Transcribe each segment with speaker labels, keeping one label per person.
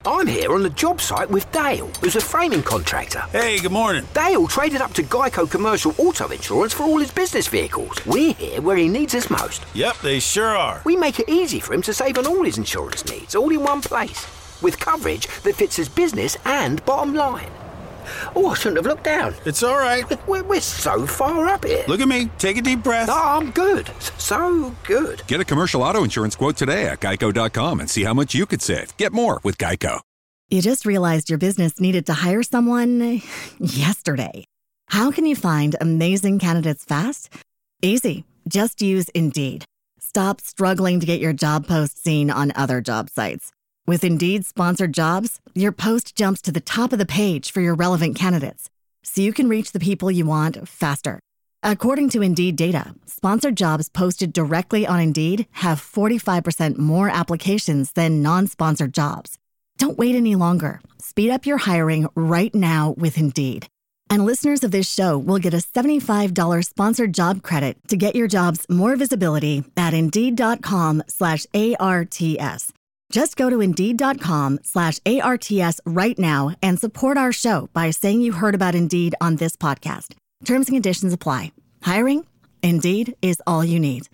Speaker 1: I'm here on the job site with Dale, who's a framing contractor.
Speaker 2: Hey, good morning.
Speaker 1: Dale traded up to Geico Commercial Auto Insurance for all his business vehicles. We're here where he needs us most.
Speaker 2: Yep, they sure are.
Speaker 1: We make it easy for him to save on all his insurance needs, all in one place, with coverage that fits his business and bottom line. Oh, I shouldn't have looked down.
Speaker 2: It's all right.
Speaker 1: We're so far up here.
Speaker 2: Look at me. Take a deep breath.
Speaker 1: Oh, I'm good. So good.
Speaker 3: Get a commercial auto insurance quote today at geico.com and see how much you could save. Get more with Geico.
Speaker 4: You just realized your business needed to hire someone yesterday. How can you find amazing candidates fast? Easy. Just use Indeed. Stop struggling to get your job post seen on other job sites. With Indeed sponsored jobs, your post jumps to the top of the page for your relevant candidates, so you can reach the people you want faster. According to Indeed data, sponsored jobs posted directly on Indeed have 45% more applications than non-sponsored jobs. Don't wait any longer. Speed up your hiring right now with Indeed. And listeners of this show will get a $75 sponsored job credit to get your jobs more visibility at Indeed.com/ARTS. Just go to Indeed.com/ARTS right now and support our show by saying you heard about Indeed on this podcast. Terms and conditions apply. Hiring? Indeed is all you need.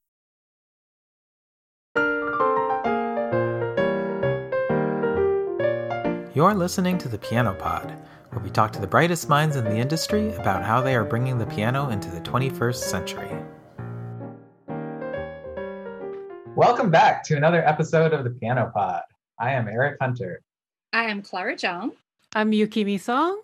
Speaker 5: You're listening to The Piano Pod, where we talk to the brightest minds in the industry about how they are bringing the piano into the 21st century. Welcome back to another episode of The Piano Pod. I am Eric Hunter.
Speaker 6: I am Clara Zhang.
Speaker 7: I'm Yuki Misong.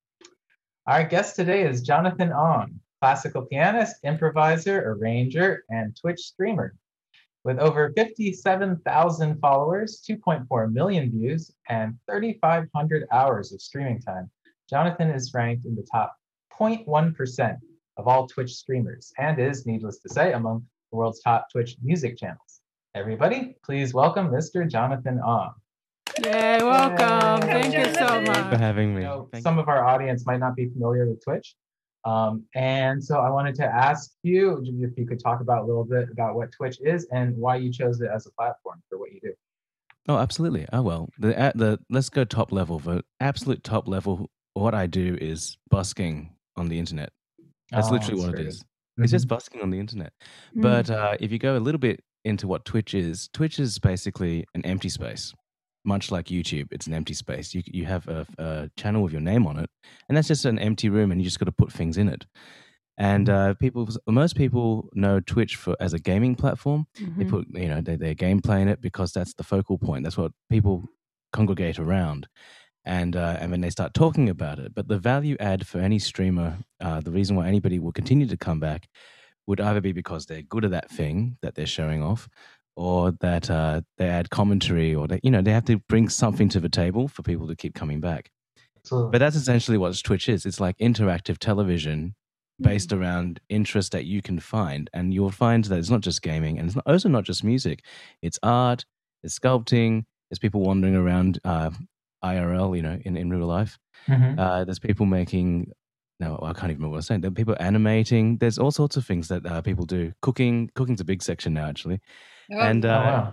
Speaker 5: Our guest today is Jonathan Ong, classical pianist, improviser, arranger, and Twitch streamer. With over 57,000 followers, 2.4 million views, and 3,500 hours of streaming time, Jonathan is ranked in the top 0.1% of all Twitch streamers and is, needless to say, among the world's top Twitch music channels. Everybody, please welcome Mr. Jonathan Ong.
Speaker 7: Yay, welcome.
Speaker 6: Yay.
Speaker 7: Thank you so much
Speaker 8: for having me.
Speaker 5: Some of our audience might not be familiar with Twitch. And so I wanted to ask you if you could talk about a little bit about what Twitch is and why you chose it as a platform for what you do.
Speaker 8: Oh, absolutely. Oh, well, let's go top level. The absolute top level, what I do is busking on the internet. That's literally what it is. Mm-hmm. It's just busking on the internet. Mm. But if you go a little bit into what Twitch is basically an empty space. Much like YouTube, it's an empty space. You have a channel with your name on it, and that's just an empty room, and you just got to put things in it. And most people know Twitch as a gaming platform. Mm-hmm. They put their gameplay in it because that's the focal point. That's what people congregate around, and when they start talking about it. But the value add for any streamer, the reason why anybody will continue to come back, would either be because they're good at that thing that they're showing off, or that they add commentary, or they have to bring something to the table for people to keep coming back. But that's essentially what Twitch is. It's like interactive television based around interest that you can find. And you'll find that it's not just gaming, and it's also not just music. It's art, it's sculpting, there's people wandering around IRL, in real life. Mm-hmm. There's people making... No, I can't even remember what I was saying. There are people animating. There's all sorts of things that people do. Cooking's a big section now, actually. And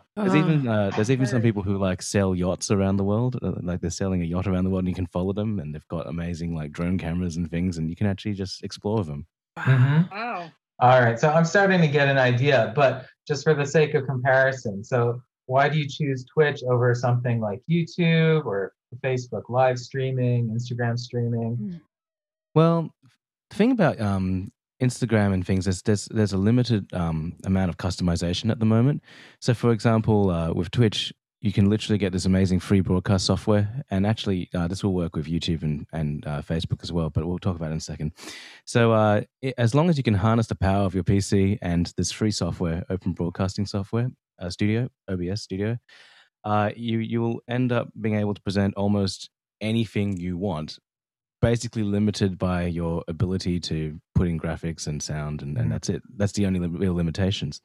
Speaker 8: there's even some people who like sell yachts around the world. Like they're selling a yacht around the world, and you can follow them. And they've got amazing like drone cameras and things, and you can actually just explore them.
Speaker 5: Mm-hmm.
Speaker 6: Wow!
Speaker 5: All right, so I'm starting to get an idea, but just for the sake of comparison, so why do you choose Twitch over something like YouTube or Facebook live streaming, Instagram streaming?
Speaker 8: Well, the thing about Instagram and things is there's a limited amount of customization at the moment. So, for example, with Twitch, you can literally get this amazing free broadcast software, and actually this will work with YouTube and Facebook as well, but we'll talk about it in a second. So as long as you can harness the power of your PC and this free software, open broadcasting software, OBS Studio, you will end up being able to present almost anything you want, basically limited by your ability to put in graphics and sound, and that's it. That's the only real limitations.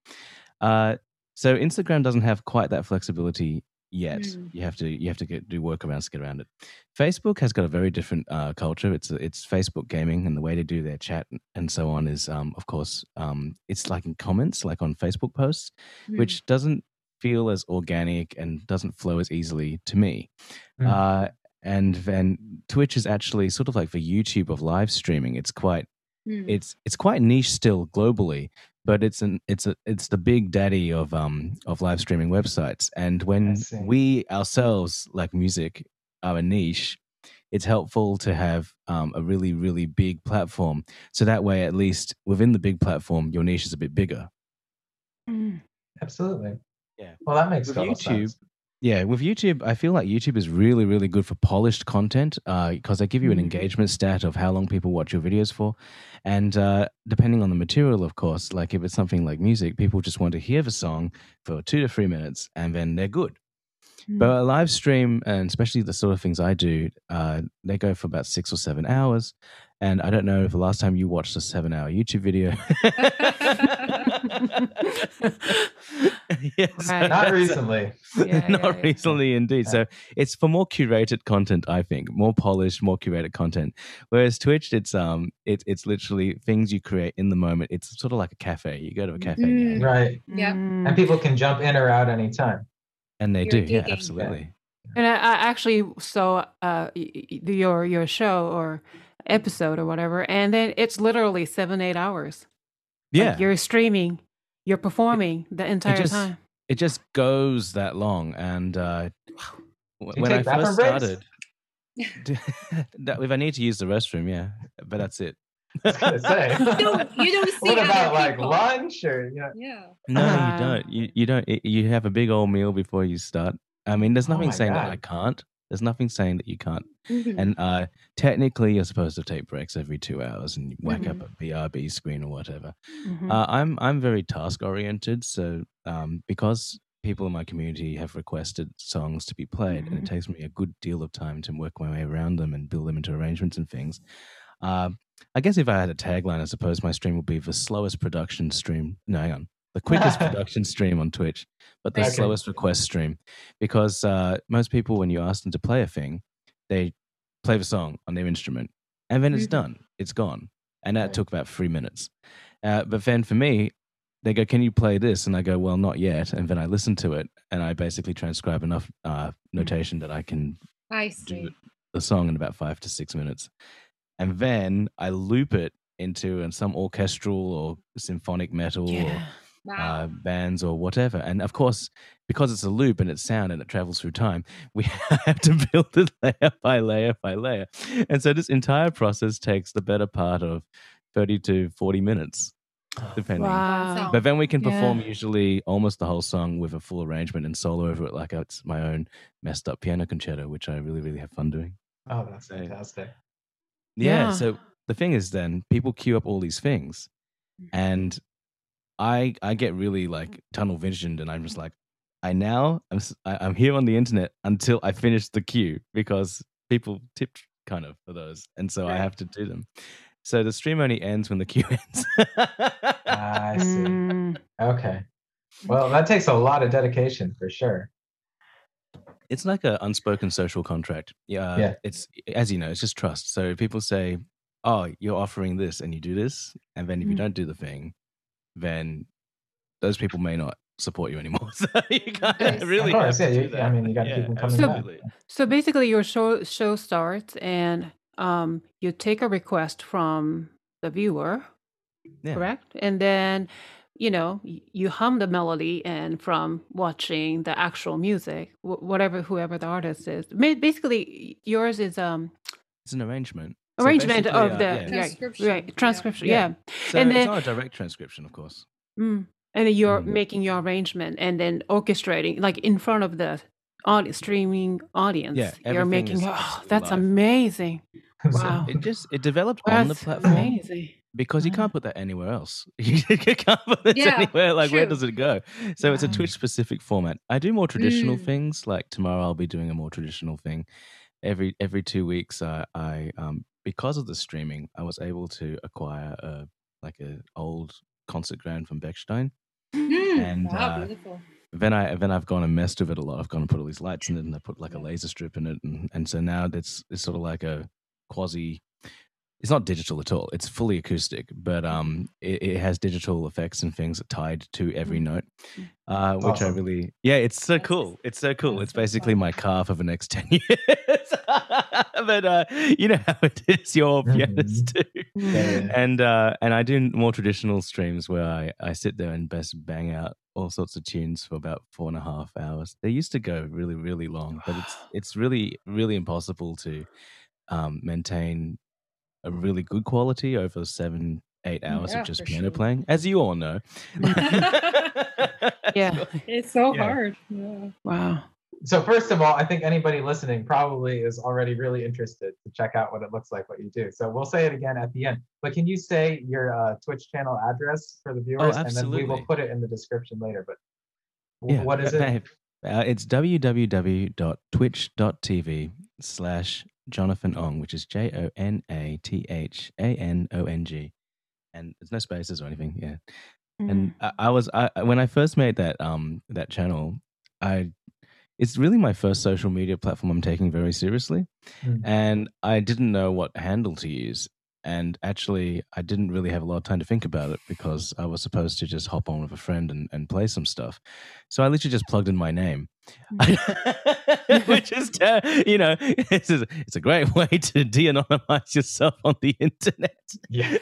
Speaker 8: So Instagram doesn't have quite that flexibility yet. You have to do workarounds to get around it. Facebook has got a very different culture. It's Facebook gaming, and the way they do their chat and so on is, of course, it's like in comments, like on Facebook posts, which doesn't feel as organic and doesn't flow as easily to me.
Speaker 5: Mm.
Speaker 8: And then Twitch is actually sort of like the YouTube of live streaming. It's quite it's quite niche still globally, but it's the big daddy of live streaming websites. And
Speaker 5: I
Speaker 8: when
Speaker 5: see.
Speaker 8: we ourselves, like music, are a niche, it's helpful to have a really, really big platform. So that way, at least within the big platform, your niche is a bit bigger.
Speaker 5: Absolutely.
Speaker 8: Yeah.
Speaker 5: Well, that makes
Speaker 8: With
Speaker 5: total
Speaker 8: YouTube,
Speaker 5: sense.
Speaker 8: yeah, with YouTube, I feel like YouTube is really, really good for polished content because they give you an engagement stat of how long people watch your videos for. And depending on the material, of course, like if it's something like music, people just want to hear the song for 2 to 3 minutes and then they're good. But a live stream, and especially the sort of things I do, they go for about 6 or 7 hours. And I don't know if the last time you watched a 7-hour YouTube video. Yes,
Speaker 7: Right.
Speaker 5: Not recently.
Speaker 8: not recently, indeed. So it's for more curated content, I think, more polished, more curated content. Whereas Twitch, it's literally things you create in the moment. It's sort of like a cafe. You go to a cafe, and you hang out.
Speaker 5: Right.
Speaker 6: Yeah.
Speaker 5: And people can jump in or out anytime.
Speaker 8: And they
Speaker 6: You're
Speaker 8: do, yeah,
Speaker 6: digging.
Speaker 8: absolutely.
Speaker 7: And I actually saw your show or episode or whatever, and then it's literally 7-8 hours.
Speaker 8: Yeah,
Speaker 7: Like you're streaming, you're performing the entire time.
Speaker 8: it just goes that long. And when I
Speaker 5: take bathroom
Speaker 8: first
Speaker 5: breaks?
Speaker 8: started, if I need to use the restroom, yeah, but that's it.
Speaker 5: I was gonna say.
Speaker 6: You don't see
Speaker 5: What
Speaker 6: other
Speaker 5: about like
Speaker 6: people.
Speaker 5: lunch or
Speaker 6: Yeah.
Speaker 8: No,
Speaker 7: Uh,
Speaker 8: you don't. You don't. You have a big old meal before you start. I mean, there's
Speaker 5: Oh
Speaker 8: nothing
Speaker 5: my
Speaker 8: saying that
Speaker 5: God.
Speaker 8: I can't. There's nothing saying that you can't.
Speaker 6: Mhm.
Speaker 8: And technically, you're supposed to take breaks every 2 hours and whack up a BRB screen or whatever.
Speaker 7: Mhm.
Speaker 8: I'm very task oriented, so because people in my community have requested songs to be played, and it takes me a good deal of time to work my way around them and build them into arrangements and things. I guess if I had a tagline, I suppose my stream would be the slowest production stream. No, hang on. The quickest production stream on Twitch, but the
Speaker 5: Okay.
Speaker 8: slowest request stream. Because most people, when you ask them to play a thing, they play the song on their instrument and then it's done. It's gone. And that
Speaker 5: Right.
Speaker 8: took about 3 minutes. But then for me, they go, "Can you play this?" And I go, "Well, not yet." And then I listen to it and I basically transcribe enough notation that I can
Speaker 6: I
Speaker 8: do
Speaker 6: see.
Speaker 8: the song in about 5 to 6 minutes. And then I loop it into some orchestral or symphonic metal
Speaker 7: Yeah.
Speaker 6: Wow.
Speaker 8: or bands or whatever. And of course, because it's a loop and it's sound and it travels through time, we have to build it layer by layer by layer. And so this entire process takes the better part of 30 to 40 minutes, depending.
Speaker 7: Wow.
Speaker 8: But then we can perform
Speaker 7: Yeah.
Speaker 8: usually almost the whole song with a full arrangement and solo over it like it's my own messed up piano concerto, which I really, really have fun doing.
Speaker 5: Oh, that's fantastic.
Speaker 8: Yeah.
Speaker 7: Yeah.
Speaker 8: So the thing is, then people queue up all these things, and I get really like tunnel visioned, and I'm just like, I'm here on the internet until I finish the queue because people tipped kind of for those, and so I have to do them. So the stream only ends when the queue ends.
Speaker 5: I see.
Speaker 7: Mm.
Speaker 5: Okay. Well, that takes a lot of dedication for sure.
Speaker 8: It's like an unspoken social contract.
Speaker 5: Yeah.
Speaker 8: It's, as you know, it's just trust. So people say, "Oh, you're offering this, and you do this," and then if you don't do the thing, then those people may not support you anymore. So you kind
Speaker 6: Yes.
Speaker 8: of really
Speaker 5: Of course,
Speaker 8: have to
Speaker 5: yeah,
Speaker 8: do
Speaker 5: you-
Speaker 8: that.
Speaker 5: I mean, you gotta keep them coming
Speaker 7: back.
Speaker 8: absolutely.
Speaker 7: So basically, your show starts, and you take a request from the viewer,
Speaker 8: Yeah.
Speaker 7: correct? And then you hum the melody, and from watching the actual music, whoever the artist is, basically yours is
Speaker 8: It's an arrangement. So
Speaker 7: arrangement
Speaker 8: basically,
Speaker 7: of the
Speaker 8: yeah.
Speaker 6: Transcription,
Speaker 7: right
Speaker 6: yeah.
Speaker 7: transcription,
Speaker 8: Yeah.
Speaker 7: yeah.
Speaker 8: So
Speaker 7: and
Speaker 8: it's
Speaker 7: then-
Speaker 8: not a direct transcription, of course.
Speaker 7: And then you're
Speaker 8: Mm.
Speaker 7: making your arrangement and then orchestrating, like in front of the streaming audience.
Speaker 8: Yeah,
Speaker 7: You're
Speaker 8: everything
Speaker 7: making.
Speaker 8: is
Speaker 7: Oh,
Speaker 8: absolutely
Speaker 7: that's
Speaker 8: live.
Speaker 7: amazing! Wow,
Speaker 8: It developed on the
Speaker 7: that's
Speaker 8: platform
Speaker 7: amazing.
Speaker 8: because you
Speaker 7: Wow.
Speaker 8: can't put that anywhere else. You can't put it
Speaker 6: Yeah,
Speaker 8: anywhere. Like, where
Speaker 6: true.
Speaker 8: does it go? So it's a
Speaker 7: Wow.
Speaker 8: Twitch specific format. I do more traditional
Speaker 6: Mm.
Speaker 8: things. Like tomorrow, I'll be doing a more traditional thing. Every 2 weeks, I because of the streaming, I was able to acquire a old concert ground from Bechstein. And
Speaker 6: Wow, beautiful.
Speaker 8: then I've gone and messed with it a lot. I've gone and put all these lights in it, and I put like a laser strip in it, and so now it's sort of like a quasi it's not digital at all. It's fully acoustic, but it has digital effects and things tied to every note, which
Speaker 5: awesome.
Speaker 8: I really, it's so cool. It's so cool. It's basically my car for the next 10 years. But you know how it is. You're all pianists too, and I do more traditional streams where I sit there and best bang out all sorts of tunes for about 4.5 hours. They used to go really, really long, but it's really, really impossible to maintain a really good quality over 7-8 hours of just piano playing, as you all know.
Speaker 7: Yeah,
Speaker 6: it's so hard. Yeah.
Speaker 7: Wow.
Speaker 5: So first of all, I think anybody listening probably is already really interested to check out what it looks like, what you do. So we'll say it again at the end. But can you say your Twitch channel address for the viewers? And then we will put it in the description later. But what is it?
Speaker 8: It's www.twitch.tv/Jonathan Ong, which is JONATHANONG. And there's no spaces or anything. Yeah. And I when I first made that channel, it's really my first social media platform I'm taking very seriously. And I didn't know what handle to use. And actually, I didn't really have a lot of time to think about it because I was supposed to just hop on with a friend and play some stuff. So I literally just plugged in my name, which is, it's a great way to de-anonymize yourself on the internet.
Speaker 5: Yeah.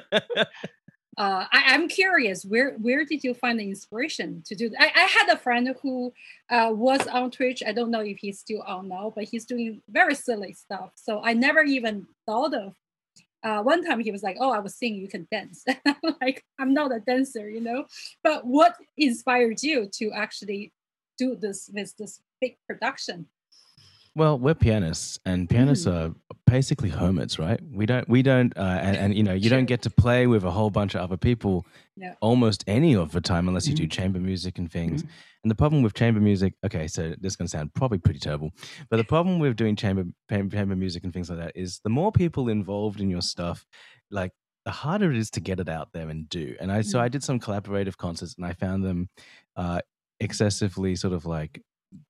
Speaker 6: I'm curious, where did you find the inspiration to do that? I had a friend who was on Twitch. I don't know if he's still on now, but he's doing very silly stuff. So I never even thought of. One time he was like, "Oh, I was seeing you can dance." Like, I'm not a dancer, But what inspired you to actually do this with this big production?
Speaker 8: Well, we're pianists, and pianists are basically hermits, right? We don't, you don't get to play with a whole bunch of other people almost any of the time unless you do chamber music and things. And the problem with chamber music, okay, so this is going to sound probably pretty terrible, but the problem with doing chamber music and things like that is the more people involved in your stuff, like the harder it is to get it out there and do. And so I did some collaborative concerts, and I found them excessively sort of like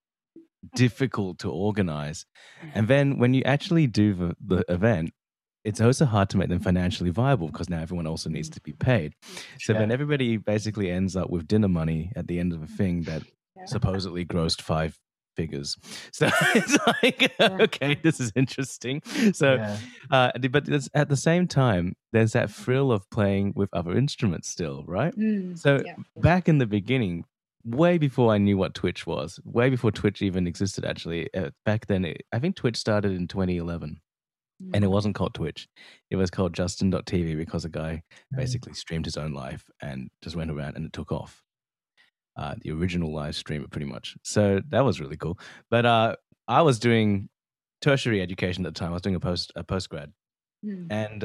Speaker 8: difficult to organize. And then when you actually do the event, it's also hard to make them financially viable because now everyone also needs to be paid. So then everybody basically ends up with dinner money at the end of a thing that supposedly grossed 5 figures. So it's like, okay, this is interesting. So, but at the same time, there's that thrill of playing with other instruments still, right? So back in the beginning, way before I knew what Twitch was, way before Twitch even existed, actually, back then, I think Twitch started in 2011. And it wasn't called Twitch. It was called Justin.tv because a guy basically streamed his own life and just went around and it took off. The original live streamer, pretty much. So that was really cool. But I was doing tertiary education at the time. I was doing a postgrad. And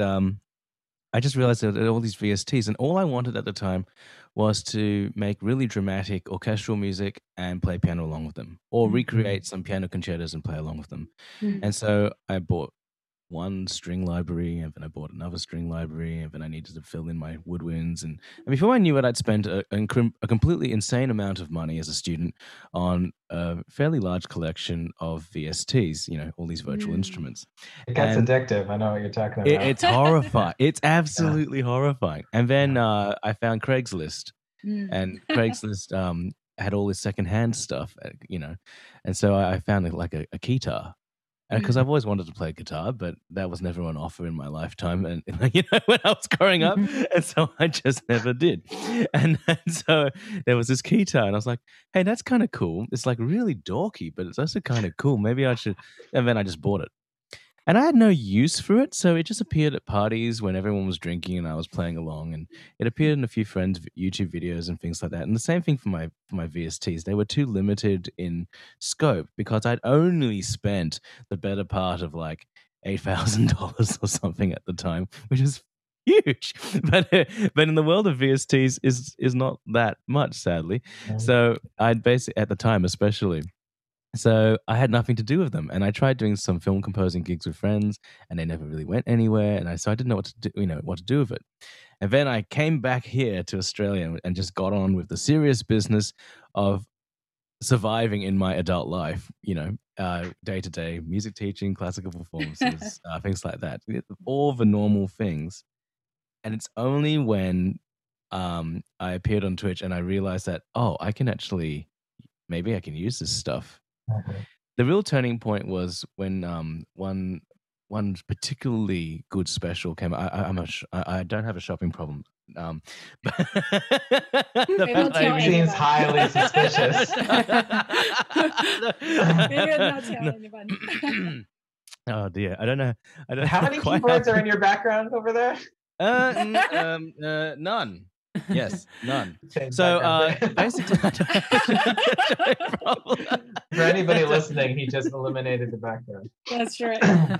Speaker 8: I just realized that there were all these VSTs. And all I wanted at the time was to make really dramatic orchestral music and play piano along with them. Or recreate some piano concertos and play along with them. And so I bought one string library, and then I bought another string library, and then I needed to fill in my woodwinds. And before I knew it, I'd spent a completely insane amount of money as a student on a fairly large collection of VSTs, all these virtual instruments.
Speaker 5: It gets addictive. I know what you're talking about.
Speaker 8: It's horrifying. It's absolutely horrifying. And then I found Craigslist, and Craigslist had all this secondhand stuff, and so I found like a guitar. Because I've always wanted to play guitar, but that was never on offer in my lifetime, and when I was growing up, and so I just never did. And so there was this guitar, and I was like, "Hey, that's kind of cool. It's like really dorky, but it's also kind of cool. Maybe I should." And then I just bought it, and I had no use for it, so it just appeared at parties when everyone was drinking and I was playing along, and it appeared in a few friends' YouTube videos and things like that. And the same thing for my VSTs; they were too limited in scope because I'd only spent the better part of like $8,000 or something at the time, which is huge. But in the world of VSTs is not that much, sadly. So I'd basically at the time, especially. So I had nothing to do with them, and I tried doing some film composing gigs with friends, and they never really went anywhere. And so I didn't know what to do, what to do with it. And then I came back here to Australia and just got on with the serious business of surviving in my adult life, day to day music teaching, classical performances, things like that, all the normal things. And it's only when I appeared on Twitch and I realized that, I can actually, maybe I can use this stuff. The real turning point was when one particularly good special came out. I don't have a shopping problem.
Speaker 5: Seems highly suspicious.
Speaker 6: Maybe not tell anybody.
Speaker 8: Oh dear, I don't know.
Speaker 5: How many keyboards are in your background over there?
Speaker 8: None. Yes, none.
Speaker 5: So
Speaker 8: basically,
Speaker 5: for anybody listening, he just eliminated the background.
Speaker 6: That's right.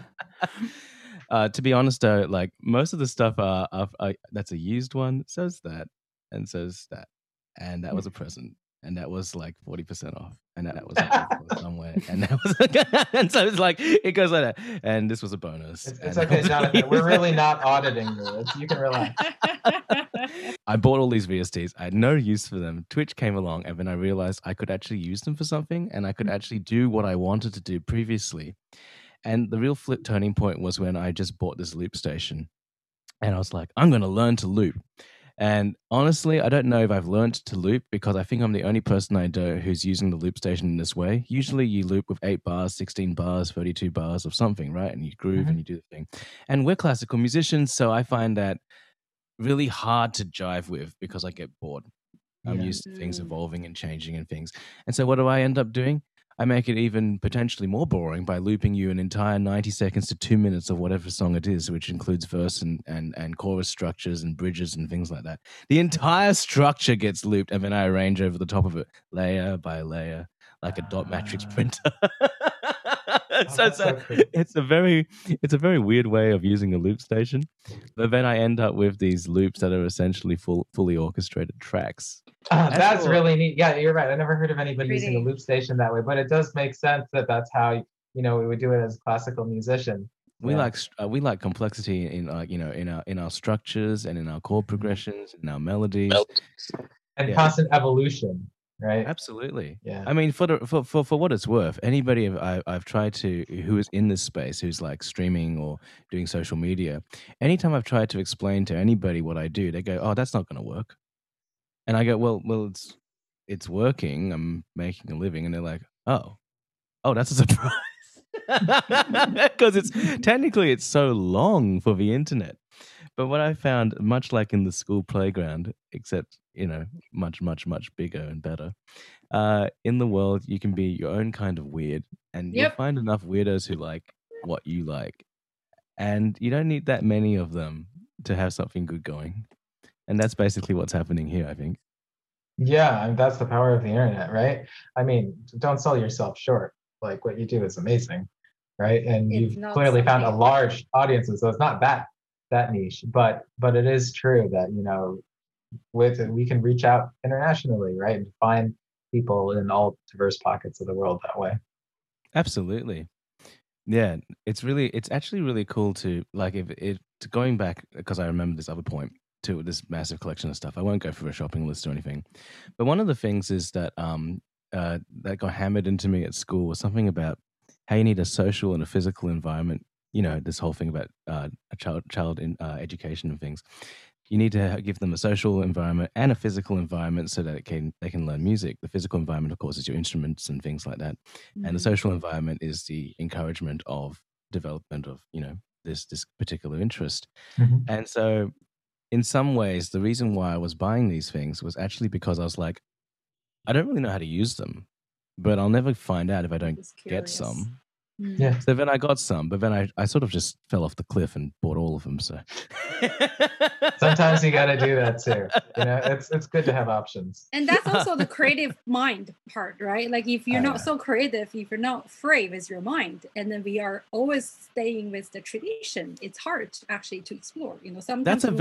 Speaker 8: To be honest, though, like most of the stuff that's a used one, so's that, and so's that, and that was a present, and that was like 40% off, and that was somewhere, and that was, and so it's like it goes like that, and this was a bonus.
Speaker 5: It's okay, Jonathan. We're really not auditing you. You can relax.
Speaker 8: I bought all these VSTs. I had no use for them. Twitch came along, and then I realized I could actually use them for something, and I could actually do what I wanted to do previously. And the real flip turning point was when I just bought this loop station, and I was like, I'm going to learn to loop. And honestly, I don't know if I've learned to loop because I think I'm the only person I know who's using the loop station in this way. Usually you loop with 8 bars, 16 bars, 32 bars of something, right? And you groove and you do the thing. And we're classical musicians, so I find that really hard to jive with because I get bored. I'm used to things evolving and changing and things. And so what do I end up doing? I make it even potentially more boring by looping you an entire 90 seconds to 2 minutes of whatever song it is, which includes verse and chorus structures and bridges and things like that. The entire structure gets looped, and then I arrange over the top of it, layer by layer, like a dot matrix printer. So it's a very weird way of using a loop station, but then I end up with these loops that are essentially fully orchestrated tracks.
Speaker 5: That's really neat. Yeah, you're right. I never heard of anybody using a loop station that way, but it does make sense that that's how we would do it as a classical musician.
Speaker 8: We like complexity in in our structures and in our chord progressions and our melodies
Speaker 5: and constant evolution. Right.
Speaker 8: Absolutely.
Speaker 5: Yeah.
Speaker 8: I mean, for what it's worth, anybody I've tried to who is in this space, who's like streaming or doing social media, anytime I've tried to explain to anybody what I do, they go, "Oh, that's not going to work," and I go, "Well, it's working. I'm making a living," and they're like, "Oh, that's a surprise," because it's technically so long for the internet. But what I found, much like in the school playground, except much, much, much bigger and better, in the world, you can be your own kind of weird, and you'll find enough weirdos who like what you like, and you don't need that many of them to have something good going. And that's basically what's happening here, I think.
Speaker 5: Yeah, I mean, that's the power of the internet, right? I mean, don't sell yourself short. Like, what you do is amazing, right? And you've clearly found a large audience, so it's not that niche, but it is true that we can reach out internationally, right, and find people in all diverse pockets of the world that way.
Speaker 8: Absolutely. Yeah, it's actually really cool to like going back, because I remember this other point to this massive collection of stuff. I won't go through a shopping list or anything, but one of the things is that that got hammered into me at school was something about how you need a social and a physical environment. This whole thing about a child in education and things. You need to give them a social environment and a physical environment so that they can learn music. The physical environment, of course, is your instruments and things like that. Mm-hmm. And the social environment is the encouragement of development of, this particular interest. Mm-hmm. And so in some ways, the reason why I was buying these things was actually because I was like, I don't really know how to use them, but I'll never find out if I don't get some.
Speaker 5: Yeah.
Speaker 8: So then I got some, but then I sort of just fell off the cliff and bought all of them. So
Speaker 5: sometimes you got to do that too. It's good to have options.
Speaker 6: And that's also the creative mind part, right? Like if you're not so creative, if you're not free with your mind, and then we are always staying with the tradition, it's hard actually to explore. Sometimes that's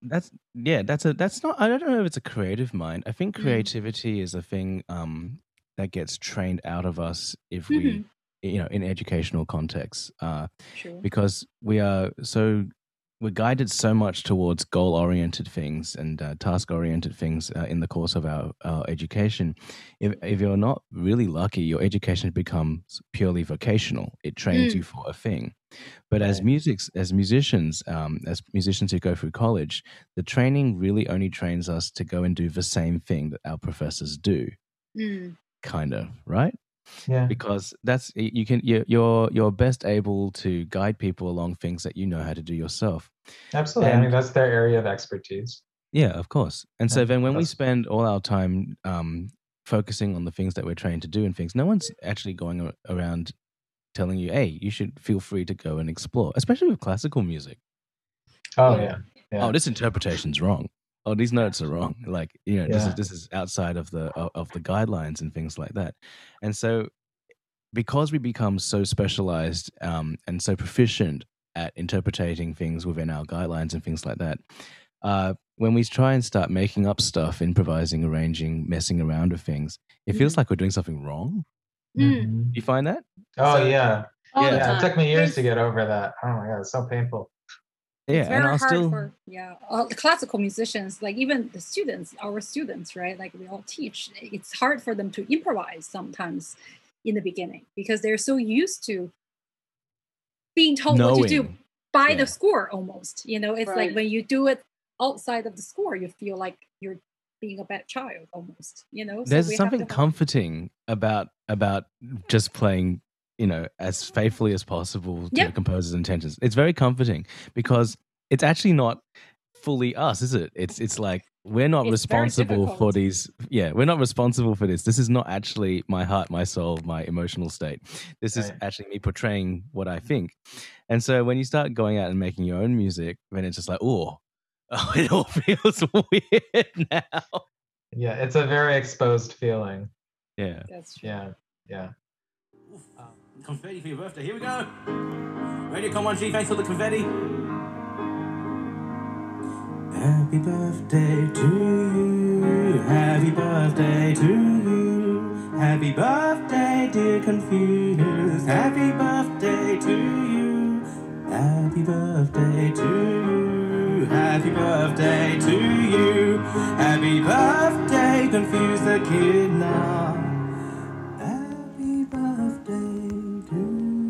Speaker 8: not. I don't know if it's a creative mind. I think creativity is a thing that gets trained out of us if we. In educational contexts, because we are so we're guided so much towards goal-oriented things and task-oriented things in the course of our education. If you're not really lucky, your education becomes purely vocational. It trains you for a thing. But as musicians who go through college, the training really only trains us to go and do the same thing that our professors do, kind of, right?
Speaker 5: Yeah.
Speaker 8: Because that's you're best able to guide people along things that you know how to do yourself.
Speaker 5: Absolutely. I mean, that's their area of expertise.
Speaker 8: Yeah, of course. And so then when we spend all our time focusing on the things that we're trained to do and things, no one's actually going around telling you, hey, you should feel free to go and explore, especially with classical music.
Speaker 5: Oh, yeah.
Speaker 8: Oh, this interpretation's wrong. Oh, these notes are wrong. Like, this is outside of the guidelines and things like that. And so because we become so specialized and so proficient at interpreting things within our guidelines and things like that, when we try and start making up stuff, improvising, arranging, messing around with things, it feels like we're doing something wrong.
Speaker 5: Mm-hmm.
Speaker 8: You find that?
Speaker 5: Oh, yeah.
Speaker 6: Yeah.
Speaker 5: It took me years to get over that. Oh my God, it's so painful.
Speaker 6: It's very hard for the classical musicians, like even the students, our students, right? Like we all teach. It's hard for them to improvise sometimes in the beginning because they're so used to being told what to do by the score almost. It's like when you do it outside of the score, you feel like you're being a bad child almost.
Speaker 8: There's something comforting about just playing, as faithfully as possible to the composer's intentions. It's very comforting because it's actually not fully us, is it? It's like we're not responsible for these. Yeah, we're not responsible for this. This is not actually my heart, my soul, my emotional state. This is actually me portraying what I think. And so when you start going out and making your own music, then it's just like, oh, it all feels weird now.
Speaker 5: Yeah, it's a very exposed feeling.
Speaker 8: Yeah.
Speaker 6: That's true.
Speaker 5: Yeah.
Speaker 9: Confetti for your birthday. Here we go. Radio Come On G, thanks for the confetti. Happy birthday to you. Happy birthday to you. Happy birthday, dear Confused. Happy birthday to you. Happy birthday to you. Happy birthday to you. Happy birthday, Confused the kid now. Happy birthday to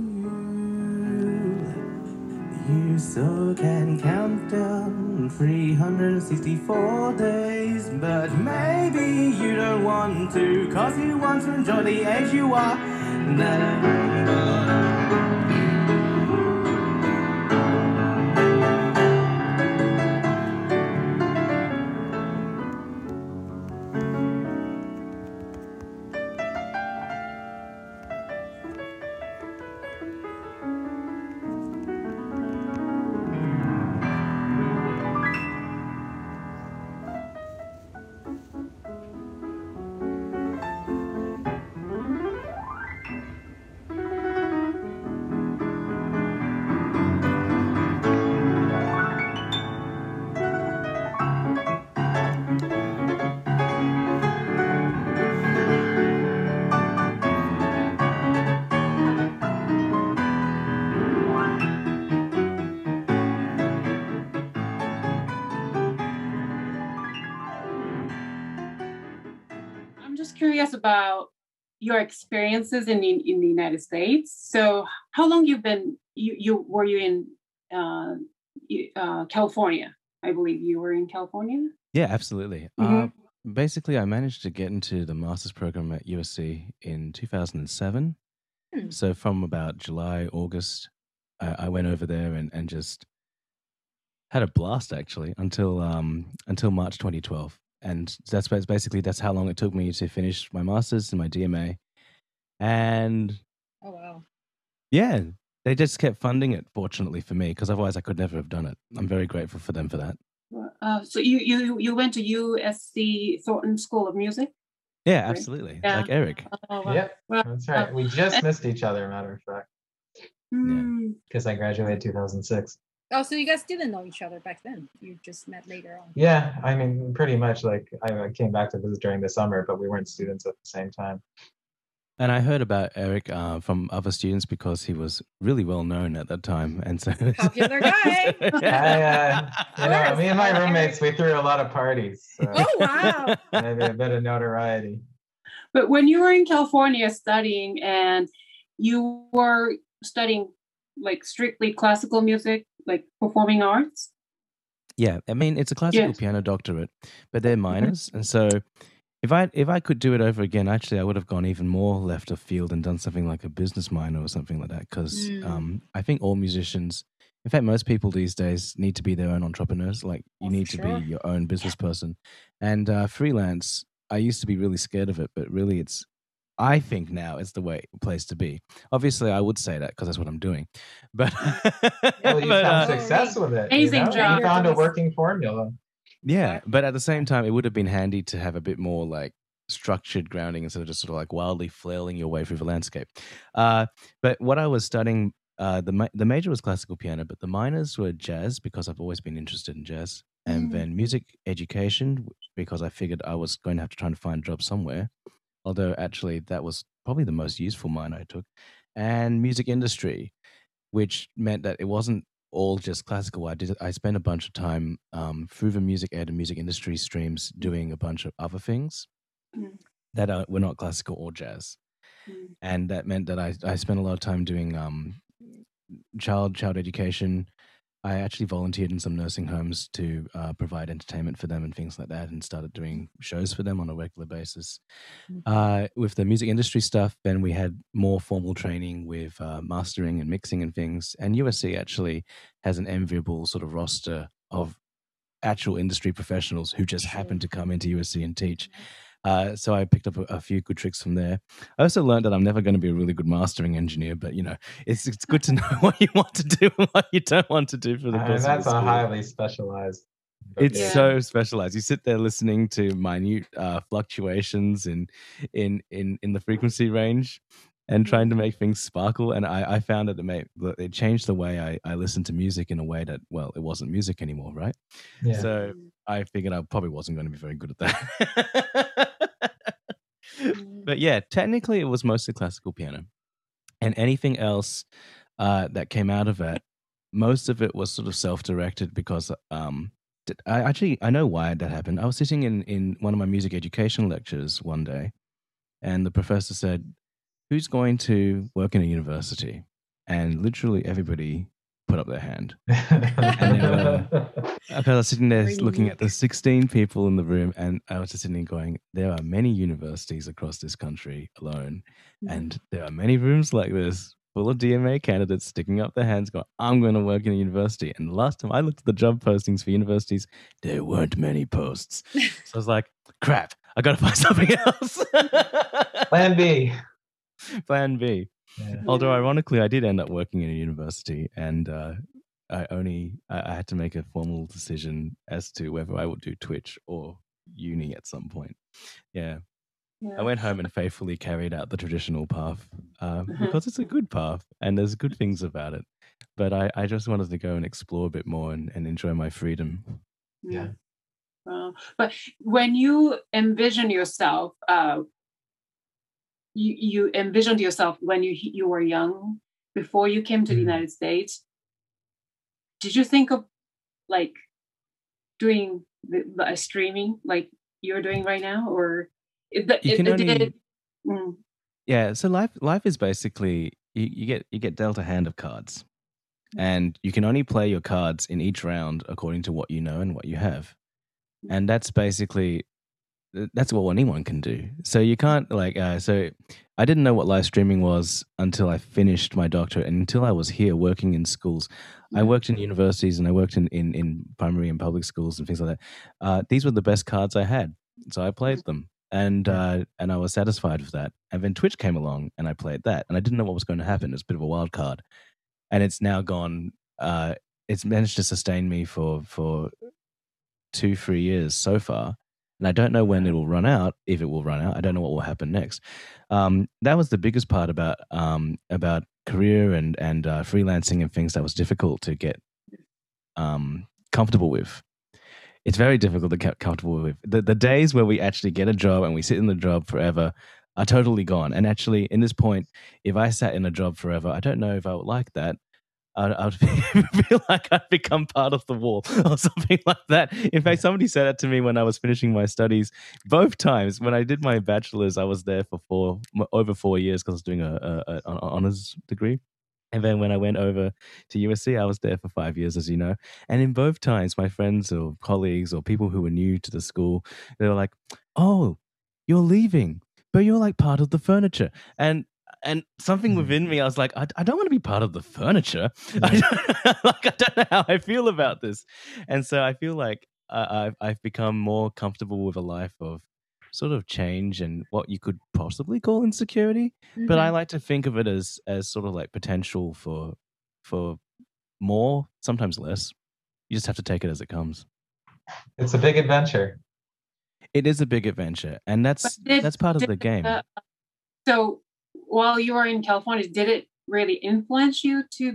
Speaker 9: you. You so can count down 364 days, but maybe you don't want to, 'cause you want to enjoy the age you are.
Speaker 7: Curious about your experiences in the United States. So, how long were you in California? I believe you were in California.
Speaker 8: Yeah, absolutely. Basically, I managed to get into the master's program at USC in 2007. So, from about July, August, I went over there and just had a blast actually until March 2012. And that's how long it took me to finish my master's and my DMA. And
Speaker 6: oh wow,
Speaker 8: yeah, they just kept funding it. Fortunately for me, because otherwise I could never have done it. I'm very grateful for them for that.
Speaker 7: So you went to USC Thornton School of Music?
Speaker 8: Yeah, absolutely. Yeah. Like Eric.
Speaker 6: Oh, wow.
Speaker 5: Yeah, that's right. We just missed each other, matter of fact. Because I graduated 2006.
Speaker 6: Oh, so you guys didn't know each other back then? You just met later on?
Speaker 5: Yeah, I mean, pretty much. Like, I came back to visit during the summer, but we weren't students at the same time.
Speaker 8: And I heard about Eric from other students because he was really well known at that time, and so
Speaker 6: Popular guy.
Speaker 5: Me and my roommates, we threw a lot of parties. So
Speaker 6: Oh, wow.
Speaker 5: maybe a bit of notoriety.
Speaker 10: But when you were in California studying, and you were studying like strictly classical music, like performing arts?
Speaker 8: Yeah, I mean it's a classical piano doctorate, but they're minors, and so if I could do it over again, actually I would have gone even more left of field and done something like a business minor or something like that. Because I think all musicians, in fact, most people these days need to be their own entrepreneurs. Like you need to be your own business person, and freelance. I used to be really scared of it, but really I think now it's the place to be. Obviously, I would say that because that's what I'm doing. But
Speaker 5: well, you found success with it.
Speaker 10: Amazing job.
Speaker 5: You found a working formula.
Speaker 8: Yeah, but at the same time, it would have been handy to have a bit more like structured grounding instead of just sort of like wildly flailing your way through the landscape. But what I was studying, the major was classical piano, but the minors were jazz because I've always been interested in jazz. And then music education because I figured I was going to have to try and find a job somewhere. Although actually that was probably the most useful minor I took. And music industry, which meant that it wasn't all just classical. I spent a bunch of time through the music ed and music industry streams doing a bunch of other things that were not classical or jazz. And that meant that I spent a lot of time doing child education. I actually volunteered in some nursing homes to provide entertainment for them and things like that, and started doing shows for them on a regular basis. With the music industry stuff, then we had more formal training with mastering and mixing and things. And USC actually has an enviable sort of roster of actual industry professionals who just happen to come into USC and teach. So I picked up a few good tricks from there. I also learned that I'm never going to be a really good mastering engineer, but it's good to know what you want to do and what you don't want to do for the course.
Speaker 5: That's a highly specialized.
Speaker 8: It's so specialized. You sit there listening to minute fluctuations in the frequency range and trying to make things sparkle. And I found that it changed the way I listened to music in a way that, well, it wasn't music anymore, right?
Speaker 5: Yeah.
Speaker 8: So I figured I probably wasn't going to be very good at that. But yeah, technically it was mostly classical piano. And anything else that came out of that, most of it was sort of self-directed because I know why that happened. I was sitting in one of my music education lectures one day, and the professor said, "Who's going to work in a university?" And literally everybody put up their hand. And I was sitting there looking at the 16 people in the room, and I was just sitting there going, there are many universities across this country alone, and there are many rooms like this full of DMA candidates sticking up their hands going, I'm going to work in a university. And the last time I looked at the job postings for universities, there weren't many posts. So I was like, crap, I got to find something else.
Speaker 5: Plan B.
Speaker 8: Plan B. Yeah. Although ironically, I did end up working in a university, and I had to make a formal decision as to whether I would do Twitch or uni at some point. Yeah. I went home and faithfully carried out the traditional path because it's a good path and there's good things about it. But I just wanted to go and explore a bit more and enjoy my freedom.
Speaker 5: Yeah.
Speaker 10: But when you envision yourself, you envisioned yourself when you were young, before you came to the United States. Did you think of like doing the streaming like you're doing right now, or
Speaker 8: Yeah, so life is basically you get dealt a hand of cards, and you can only play your cards in each round according to what you know and what you have, and that's what anyone can do. So you can't so I didn't know what live streaming was until I finished my doctorate, and until I was here working in schools. I worked in universities and I worked in primary and public schools and things like that. These were the best cards I had, so I played them. And I was satisfied with that. And then Twitch came along and I played that. And I didn't know what was going to happen. It was a bit of a wild card. And it's now gone, it's managed to sustain me for 2-3 years so far. And I don't know when it will run out, if it will run out. I don't know what will happen next. That was the biggest part about career and freelancing and things that was difficult to get comfortable with. It's very difficult to get comfortable with. The days where we actually get a job and we sit in the job forever, are totally gone. And actually, in this point, if I sat in a job forever, I don't know if I would like that. I'd feel like I'd become part of the wall or something like that. In fact, somebody said that to me when I was finishing my studies. Both times when I did my bachelor's, I was there for over 4 years because I was doing an honors degree. And then when I went over to USC, I was there for 5 years, as you know. And in both times, my friends or colleagues or people who were new to the school, they were like, "Oh, you're leaving, but you're like part of the furniture." And something within me, I was like, I don't want to be part of the furniture. I don't know how I feel about this. And so I feel like I've become more comfortable with a life of sort of change and what you could possibly call insecurity. But I like to think of it as sort of like potential for more, sometimes less. You just have to take it as it comes.
Speaker 5: It's a big adventure.
Speaker 8: It is a big adventure, and that's part of the game.
Speaker 10: So while you were in California, did it really influence you to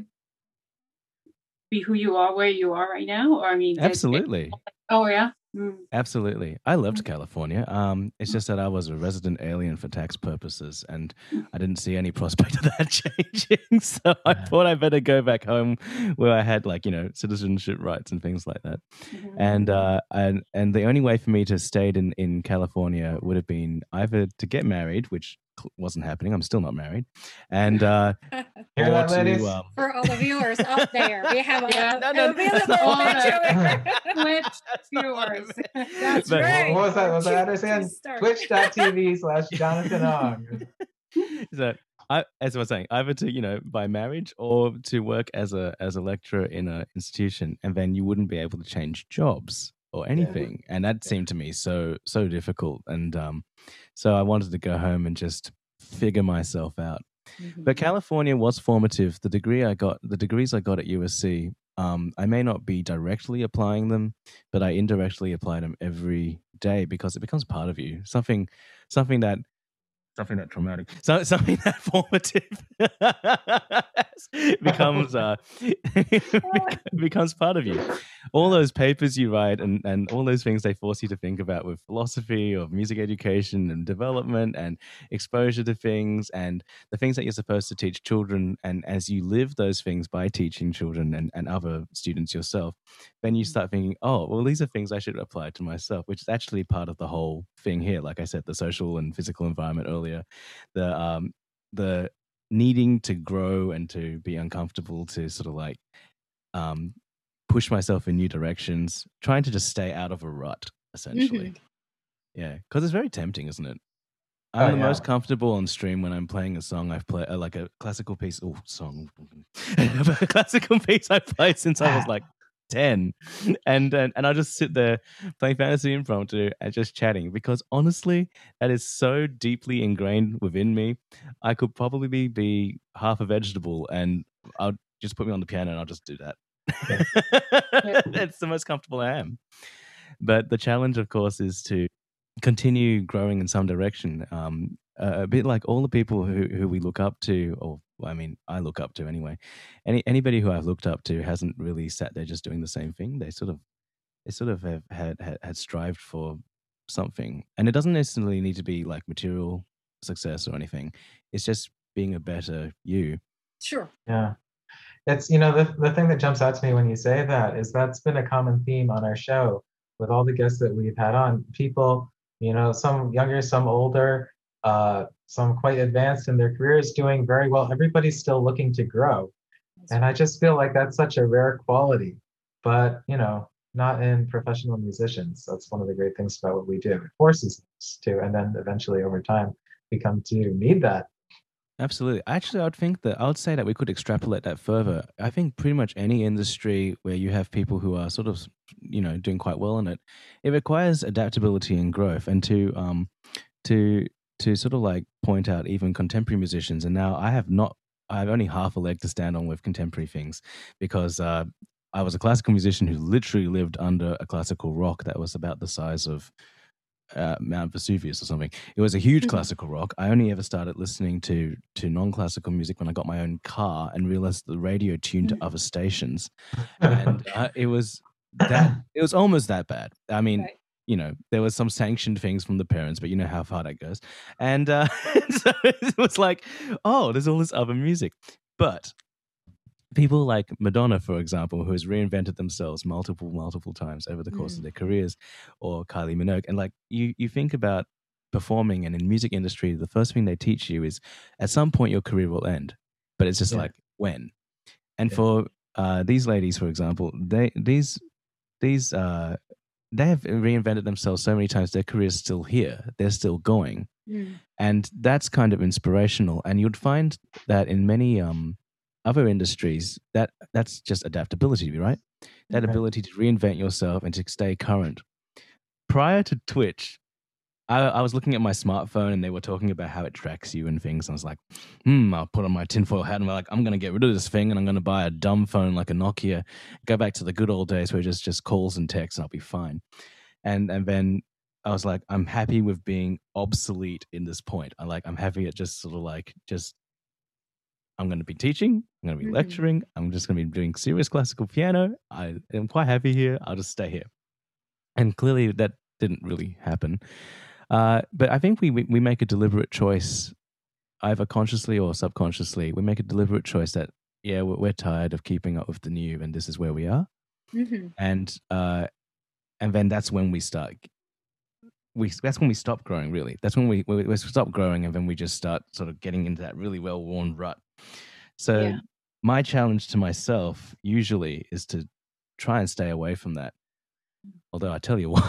Speaker 10: be who you are, where you are right now? Or I mean,
Speaker 8: absolutely.
Speaker 10: Oh yeah.
Speaker 8: Absolutely. I loved California. It's just that I was a resident alien for tax purposes, and I didn't see any prospect of that changing. So I thought I better go back home where I had, like, citizenship rights and things like that. And the only way for me to stay in California would have been either to get married, which wasn't happening. I'm still not married. And
Speaker 5: Hear that, ladies?
Speaker 6: For all the viewers out there, we have available
Speaker 10: Twitch viewers.
Speaker 6: That's right.
Speaker 5: What was that? Was that understand? Twitch.tv/Jonathan Ong.
Speaker 8: So as I was saying, either to by marriage or to work as a lecturer in an institution, and then you wouldn't be able to change jobs or anything. And that seemed to me so difficult. And so I wanted to go home and just figure myself out. But California was formative. The degrees I got at USC, I may not be directly applying them, but I indirectly apply them every day because it becomes part of you. Something that traumatic, something that formative becomes part of you. All those papers you write and all those things they force you to think about with philosophy of music education and development and exposure to things and the things that you're supposed to teach children. And as you live those things by teaching children and other students yourself, then you start thinking, oh, well, these are things I should apply to myself, which is actually part of the whole thing here. Like I said, the social and physical environment earlier, the needing to grow and to be uncomfortable, to sort of like push myself in new directions, trying to just stay out of a rut, essentially. Yeah, because it's very tempting, isn't it? I'm the most comfortable on stream when I'm playing a song I've played, like a classical piece. Oh, song. A classical piece I've played since I was like 10, and I just sit there playing Fantasy Impromptu and just chatting, because honestly that is so deeply ingrained within me. I could probably be half a vegetable and I'll just put me on the piano and I'll just do that. It's the most comfortable I am. But the challenge, of course, is to continue growing in some direction, a bit like all the people who we look up to, or I mean, I look up to anyway. Anybody who I've looked up to hasn't really sat there just doing the same thing. They sort of have had strived for something, and it doesn't necessarily need to be like material success or anything. It's just being a better you.
Speaker 6: Sure.
Speaker 5: Yeah. It's, the thing that jumps out to me when you say that is that's been a common theme on our show with all the guests that we've had on. People, some younger, some older, some quite advanced in their careers, doing very well. Everybody's still looking to grow. And I just feel like that's such a rare quality, but, not in professional musicians. That's one of the great things about what we do. It forces us to, and then eventually over time, we come to need that.
Speaker 8: Absolutely. Actually, I would say that we could extrapolate that further. I think pretty much any industry where you have people who are sort of, doing quite well in it, it requires adaptability and growth, and to sort of like point out even contemporary musicians. And now I have only half a leg to stand on with contemporary things, because I was a classical musician who literally lived under a classical rock that was about the size of Mount Vesuvius or something. It was a huge classical rock. I only ever started listening to non-classical music when I got my own car and realized the radio tuned to other stations, and it was almost that bad. I mean, there was some sanctioned things from the parents, but you know how far that goes. And so it was like, oh, there's all this other music. But people like Madonna, for example, who has reinvented themselves multiple times over the course of their careers, or Kylie Minogue. And like you think about performing and in music industry, the first thing they teach you is at some point your career will end, but it's just like when. And for these ladies, for example, they have reinvented themselves so many times. Their career is still here. They're still going. And that's kind of inspirational. And you'd find that in many other industries, that's just adaptability, right? That ability to reinvent yourself and to stay current. Prior to Twitch, I was looking at my smartphone and they were talking about how it tracks you and things. And I was like, I'll put on my tinfoil hat and I'm going to get rid of this thing and I'm going to buy a dumb phone like a Nokia, go back to the good old days where it just calls and texts and I'll be fine. And then I was like, I'm happy with being obsolete in this point. I'm happy at just sort of like, I'm going to be teaching, I'm going to be lecturing, I'm just going to be doing serious classical piano. I am quite happy here. I'll just stay here. And clearly that didn't really happen. But I think we make a deliberate choice, either consciously or subconsciously. We make a deliberate choice that, we're tired of keeping up with the new and this is where we are. And then that's when we start. That's when we stop growing, really. That's when we stop growing and then we just start sort of getting into that really well-worn rut. So my challenge to myself usually is to try and stay away from that. Although I tell you what,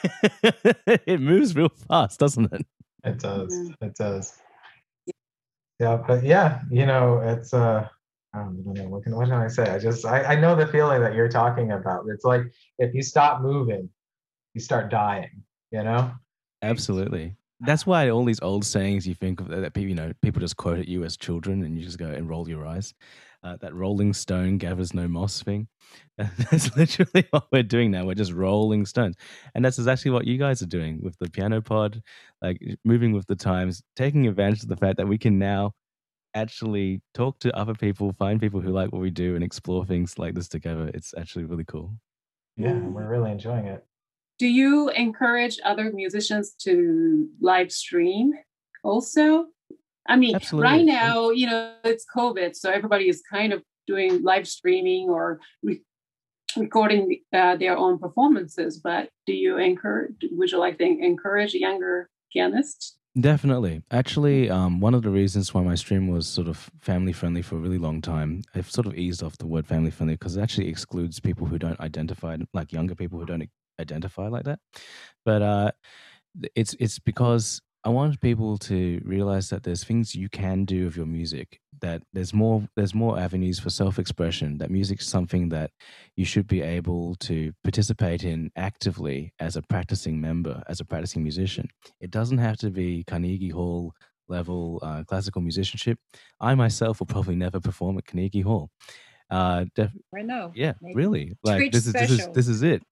Speaker 8: it moves real fast, doesn't it?
Speaker 5: It does. It does. Yeah, but it's I don't know. What can I say? I know the feeling that you're talking about. It's like if you stop moving, you start dying.
Speaker 8: Absolutely. That's why all these old sayings you think of that people just quote at you as children, and you just go and roll your eyes. That rolling stone gathers no moss thing. That's literally what we're doing now. We're just rolling stones. And that's exactly what you guys are doing with the Piano Pod, like moving with the times, taking advantage of the fact that we can now actually talk to other people, find people who like what we do and explore things like this together. It's actually really cool.
Speaker 5: Yeah, we're really enjoying it.
Speaker 10: Do you encourage other musicians to live stream also? I mean,
Speaker 8: Absolutely.
Speaker 10: Right now, it's COVID, so everybody is kind of doing live streaming or recording their own performances. But would you like to encourage younger pianists?
Speaker 8: Definitely. Actually, one of the reasons why my stream was sort of family friendly for a really long time, I've sort of eased off the word family friendly because it actually excludes people who don't identify, like younger people who don't identify like that. But it's because I want people to realize that there's things you can do with your music, that there's more avenues for self-expression, that music's something that you should be able to participate in actively as a practicing member, as a practicing musician. It doesn't have to be Carnegie Hall level classical musicianship. I myself will probably never perform at Carnegie Hall.
Speaker 6: I know.
Speaker 8: Yeah,
Speaker 6: Maybe.
Speaker 8: Really. Like this is it.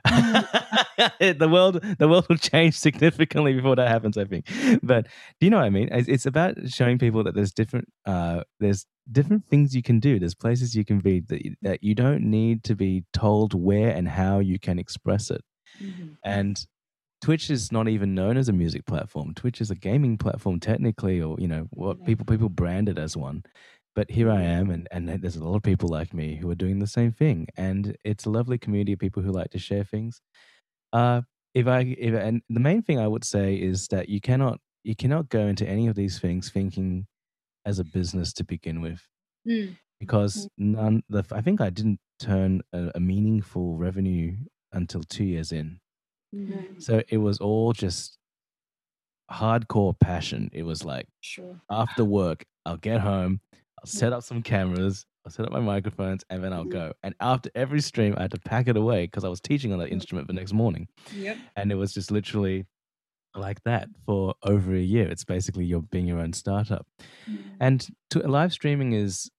Speaker 8: The world will change significantly before that happens, I think. But do you know what I mean? It's about showing people that there's different things you can do. There's places you can be that you don't need to be told where and how you can express it. And Twitch is not even known as a music platform. Twitch is a gaming platform technically, or what people brand it as one. But here I am, and there's a lot of people like me who are doing the same thing, and it's a lovely community of people who like to share things. And the main thing I would say is that you cannot go into any of these things thinking as a business to begin with, because I think I didn't turn a meaningful revenue until 2 years in. So it was all just hardcore passion. It was like, after work, I'll get home, I'll set up some cameras, I'll set up my microphones, and then I'll go. And after every stream, I had to pack it away because I was teaching on that instrument the next morning. And it was just literally like that for over a year. It's basically you're being your own startup. And live streaming is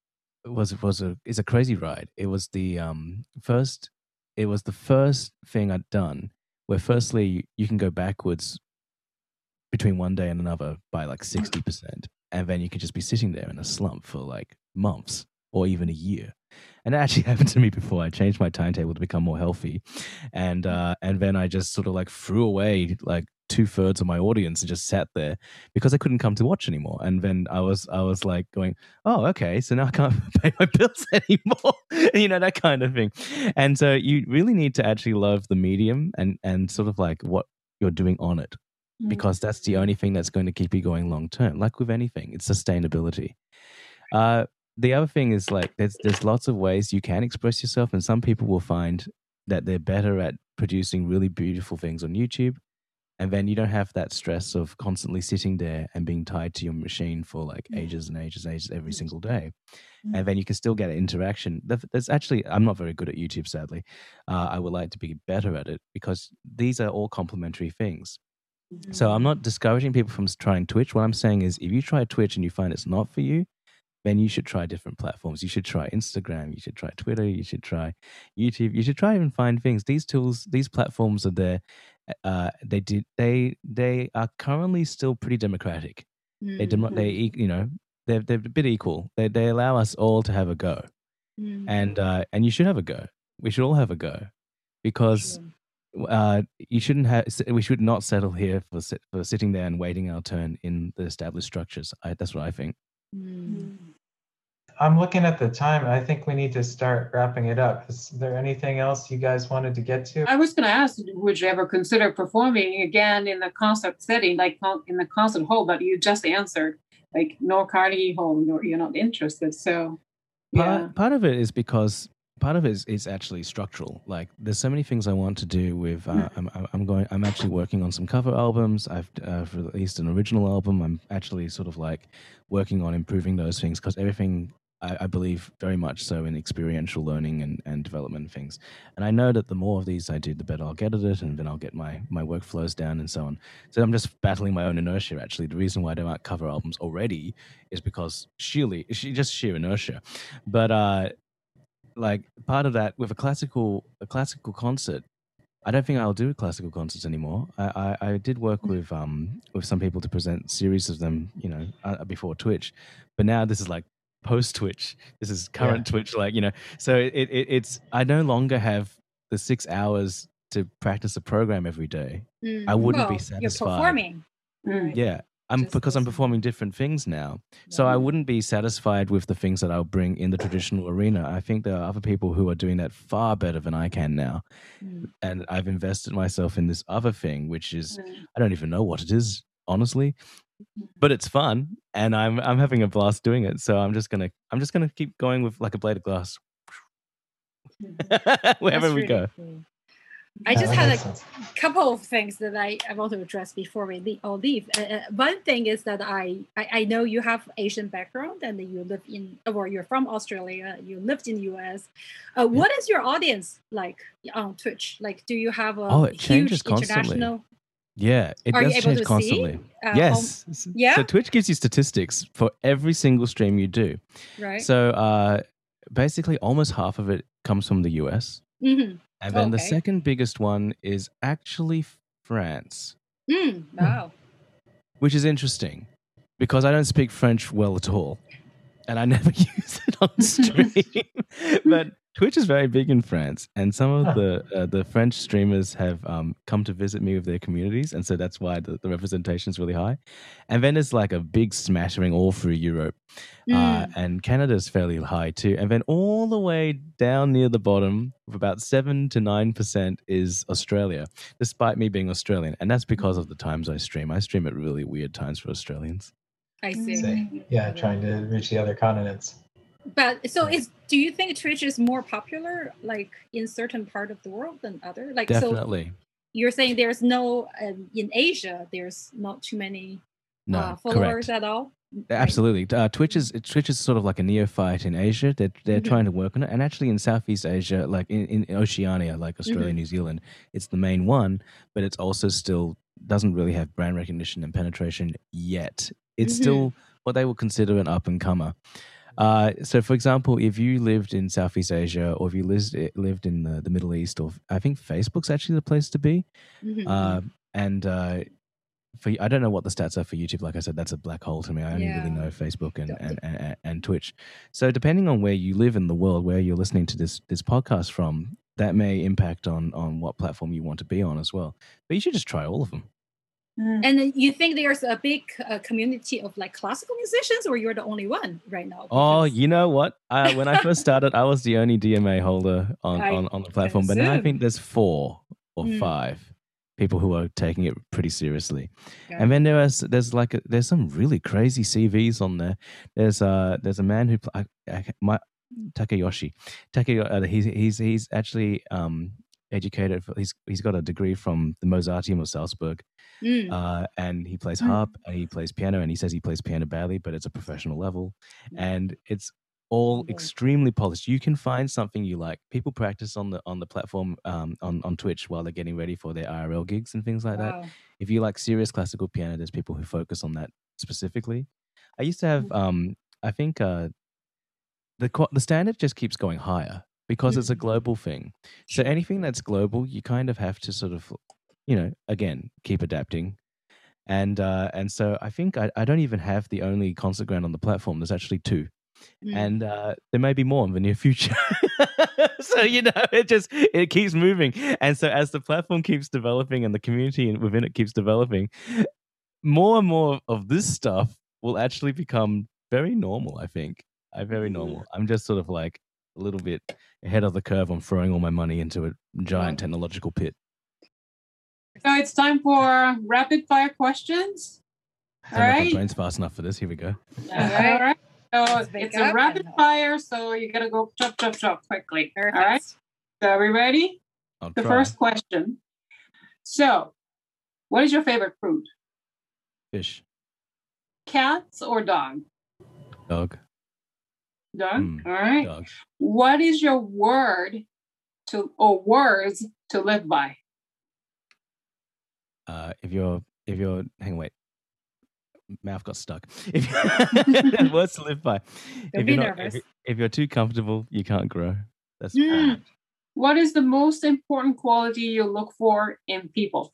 Speaker 8: a crazy ride. It was the first thing I'd done where firstly you can go backwards between one day and another by like 60%. And then you could just be sitting there in a slump for like months or even a year. And it actually happened to me before. I changed my timetable to become more healthy, and then I just sort of like threw away like 2/3 of my audience and just sat there because I couldn't come to watch anymore. And then I was like going, oh, okay, so now I can't pay my bills anymore, that kind of thing. And so you really need to actually love the medium and sort of like what you're doing on it, because that's the only thing that's going to keep you going long term. Like with anything, it's sustainability. The other thing is like there's lots of ways you can express yourself, and some people will find that they're better at producing really beautiful things on YouTube. And then you don't have that stress of constantly sitting there and being tied to your machine for like ages and ages and ages every single day. And then you can still get an interaction. There's actually, I'm not very good at YouTube, sadly. I would like to be better at it because these are all complementary things. So I'm not discouraging people from trying Twitch. What I'm saying is if you try Twitch and you find it's not for you, then you should try different platforms. You should try Instagram. You should try Twitter. You should try YouTube. You should try and find things. These tools, these platforms are there. They are currently still pretty democratic. They're a bit equal. They allow us all to have a go, and you should have a go. We should all have a go, because we should not settle here for sitting there and waiting our turn in the established structures. That's what I think.
Speaker 5: I'm looking at the time. I think we need to start wrapping it up. Is there anything else you guys wanted to get to?
Speaker 10: I was going to ask, would you ever consider performing again in the concert setting, like in the concert hall? But you just answered, like, no Carnegie Hall, you're not interested. So, yeah.
Speaker 8: Part of it is because part of it is actually structural. Like, there's so many things I want to do with. I'm actually working on some cover albums. I've released an original album. I'm actually sort of like working on improving those things, because everything. I believe very much so in experiential learning and development things. And I know that the more of these I do, the better I'll get at it, and then I'll get my workflows down and so on. So I'm just battling my own inertia, actually. The reason why I don't like cover albums already is because sheer inertia. But like part of that, with a classical concert, I don't think I'll do classical concerts anymore. I did work with some people to present series of them, before Twitch. But now this is like post Twitch. This is current Twitch, so it's I no longer have the 6 hours to practice a program every day. I wouldn't be satisfied.
Speaker 6: You're performing.
Speaker 8: Yeah. I'm performing different things now. So I wouldn't be satisfied with the things that I'll bring in the traditional arena. I think there are other people who are doing that far better than I can now. And I've invested myself in this other thing, which is I don't even know what it is, honestly. But it's fun, and I'm having a blast doing it. So I'm just gonna keep going with like a blade of glass wherever we go.
Speaker 6: Cool. I just had a couple of things that I want to address before we leave. One thing is that I know you have Asian background, and you live you're from Australia. You lived in the US. What is your audience like on Twitch? Like, do you have a huge international?
Speaker 8: Yeah, it does change constantly. Yes.
Speaker 6: Yeah.
Speaker 8: So Twitch gives you statistics for every single stream you do.
Speaker 6: Right.
Speaker 8: So basically, almost half of it comes from the US.
Speaker 6: Mm-hmm.
Speaker 8: And then the second biggest one is actually France.
Speaker 6: Wow.
Speaker 8: Which is interesting, because I don't speak French well at all. And I never use it on stream. But Twitch is very big in France, and some of the French streamers have come to visit me with their communities, and so that's why the representation is really high. And then there's like a big smattering all through Europe, and Canada's fairly high too. And then all the way down near the bottom, of about 7 to 9% is Australia, despite me being Australian, and that's because of the times I stream. I stream at really weird times for Australians.
Speaker 6: I see.
Speaker 5: Yeah, trying to reach the other continents.
Speaker 6: But so do you think Twitch is more popular, like in certain part of the world than other? Like,
Speaker 8: definitely.
Speaker 6: So you're saying there's no in Asia, there's not too many followers at all?
Speaker 8: Absolutely. Twitch is sort of like a neophyte in Asia. They're trying to work on it, and actually in Southeast Asia, like in Oceania, like Australia, New Zealand, it's the main one, but it's also still doesn't really have brand recognition and penetration yet. It's still what they would consider an up and comer. So, for example, if you lived in Southeast Asia, or if you lived in the Middle East, or I think Facebook's actually the place to be. And I don't know what the stats are for YouTube. Like I said, that's a black hole to me. I only really
Speaker 6: Yeah.
Speaker 8: know Facebook and Twitch. So depending on where you live in the world, where you're listening to this podcast from, that may impact on what platform you want to be on as well. But you should just try all of them.
Speaker 6: And then you think there's a big community of like classical musicians, or you're the only one right now?
Speaker 8: Oh, you know what? When I first started, I was the only DMA holder on the platform. But now I think there's 4 or 5 people who are taking it pretty seriously.
Speaker 6: Yeah.
Speaker 8: And then there's some really crazy CVs on there. There's a man who Takeyoshi. He's actually educated. He's got a degree from the Mozarteum of Salzburg. And he plays harp and he plays piano, and he says he plays piano badly, but it's a professional level, and it's all extremely polished. You can find something you like. People practice on the platform on Twitch while they're getting ready for their IRL gigs and things like that. If you like serious classical piano, there's people who focus on that specifically. I used to have I think the standard just keeps going higher because it's a global thing. So anything that's global, you kind of have to sort of, again, keep adapting. And so I think I don't even have the only concert ground on the platform. There's actually 2. And there may be more in the near future. So, it keeps moving. And so as the platform keeps developing and the community within it keeps developing, more and more of this stuff will actually become very normal, I think. Very normal. I'm just sort of like a little bit ahead of the curve on throwing all my money into a giant technological pit.
Speaker 10: So it's time for rapid fire questions.
Speaker 8: All right. My brain's fast enough for this. Here we go.
Speaker 10: All right. So it's a rapid fire, so you gotta go chop quickly.
Speaker 6: Perfect.
Speaker 10: All right. So are we ready?
Speaker 8: I'll
Speaker 10: the
Speaker 8: try.
Speaker 10: First question. So, what is your favorite food?
Speaker 8: Fish.
Speaker 10: Cats or dog?
Speaker 8: Dog.
Speaker 10: Dog. All right.
Speaker 8: Dog.
Speaker 10: What is your word words to live by?
Speaker 8: If you're hang on, wait. Mouth got stuck. Words to live by.
Speaker 6: Don't be nervous.
Speaker 8: If you're too comfortable, you can't grow. That's
Speaker 10: What is the most important quality you look for in people?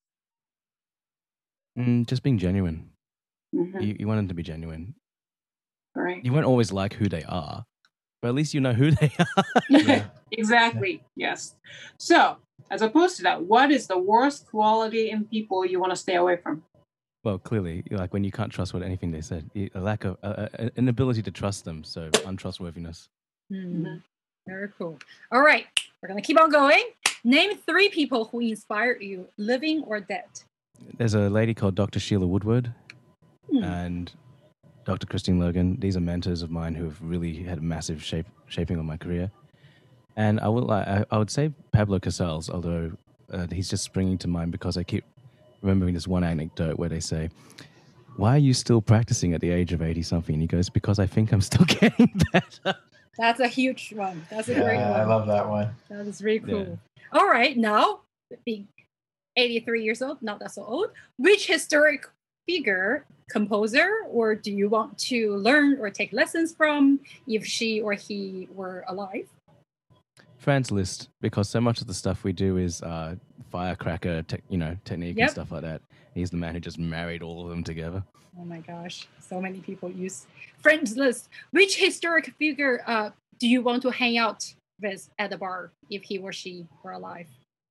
Speaker 8: Just being genuine.
Speaker 10: Mm-hmm.
Speaker 8: You want them to be genuine.
Speaker 10: Right.
Speaker 8: You won't always like who they are, but at least you know who they are.
Speaker 10: Exactly. Yes. So, as opposed to that, what is the worst quality in people you want to stay away from?
Speaker 8: Well, clearly, like when you can't trust anything they said, a lack of an ability to trust them, so untrustworthiness.
Speaker 6: Very cool. All right, we're gonna keep on going. Name 3 people who inspired you, living or dead.
Speaker 8: There's a lady called Dr. Sheila Woodward and Dr. Christine Logan. These are mentors of mine who have really had a massive shaping on my career. And I would say Pablo Casals, although he's just springing to mind because I keep remembering this one anecdote where they say, "Why are you still practicing at the age of 80-something?" And he goes, "Because I think I'm still getting better."
Speaker 6: That's a huge one. That's a great one.
Speaker 5: I love that one.
Speaker 6: That is really cool. Yeah. All right, now, being 83 years old, not that so old, which historic figure, composer, or do you want to learn or take lessons from if she or he were alive?
Speaker 8: Franz Liszt, because so much of the stuff we do is firecracker, technique and stuff like that. He's the man who just married all of them together.
Speaker 6: Oh my gosh, so many people use Franz Liszt. Which historic figure do you want to hang out with at the bar if he or she were alive?